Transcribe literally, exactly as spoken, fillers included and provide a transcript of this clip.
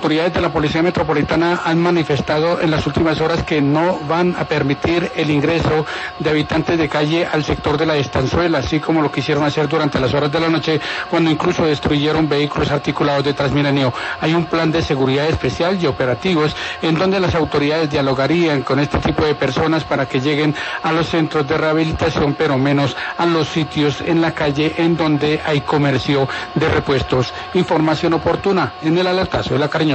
autoridades de la Policía Metropolitana han manifestado en las últimas horas que no van a permitir el ingreso de habitantes de calle al sector de la Estanzuela, así como lo quisieron hacer durante las horas de la noche, cuando incluso destruyeron vehículos articulados de Transmilenio. Hay un plan de seguridad especial y operativos en donde las autoridades dialogarían con este tipo de personas para que lleguen a los centros de rehabilitación, pero menos a los sitios en la calle en donde hay comercio de repuestos. Información oportuna en el alertazo de La Cariñosa.